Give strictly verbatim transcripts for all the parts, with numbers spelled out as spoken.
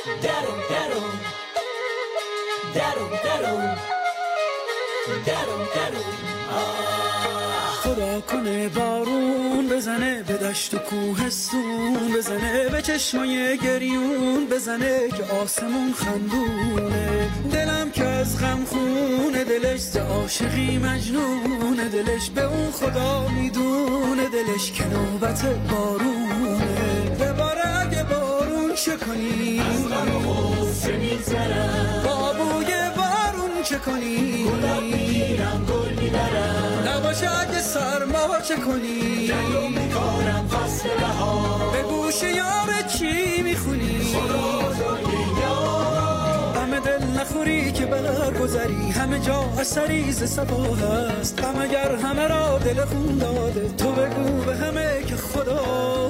درون درون درون درون درون درون خدا کنه بارون بزنه به دشت و کوهستون، بزنه به چشمای گریون، بزنه که آسمون خندونه. دلم که از غم خونه، دلش ز عاشقی مجنونه، دلش به اون خدا میدونه، دلش که نوبت بارونه. بباره اگه بارون چه کنی، از غم و غصه میگذرم. بابوی بارون چه کنی، گلم میگیرم گل میبرم. نباشه اگه سرما چه کنی، جنگو میکنم فصل بهار. به گوش یار چی میخونی، خدای یار. همه دل نخوری که برگذری، همه جا اثری ز صفا هست. غم اگر همه را دل خون داده، تو بگو به همه که خدا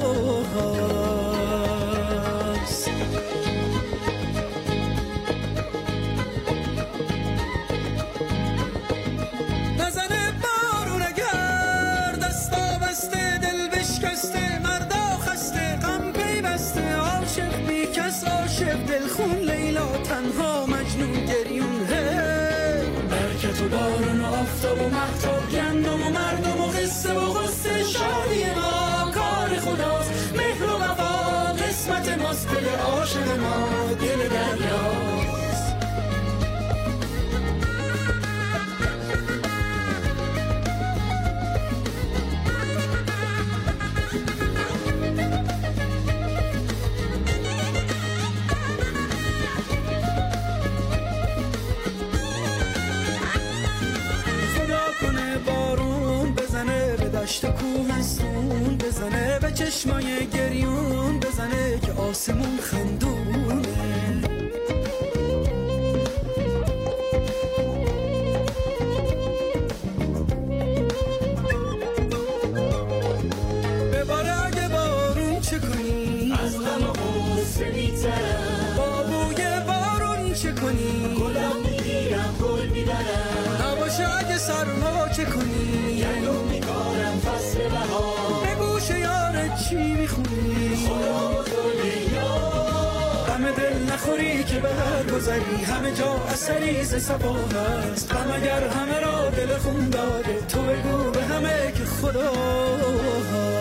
هست. نزنه بارون اگر دستا بسته، دل بشکسته، مردا خسته، غم پیوسته، عاشق بی کس، عاشق دل خون، لیلا تنها، مجنون گریون. برکت و بارون و آفتاب و مهتاب، گندم و مردم و قصه و غصه، شادی ما کار خداست، مهر و وفا قسمت ماست. دل عاشق ما دل دریاست. دشت و کوهستون، بزنه به چشمای گریون، بزنه که آسمون خندونه. بباره اگه بارون چه کنی، از غم و غصه میگذرم. بابوی بارون چه کنی، گلم میگیرم گل میبرم. نباشه اگه سرما چه کنی، جنگو میکنم فصل بهار. به گوش یار چی میخونی، خدای یار. همه دل نخوری که برگذری، همه جا اثری ز صفا هست. غم اگر همه را دل خون داده، تو بگو به همه که خدا هست.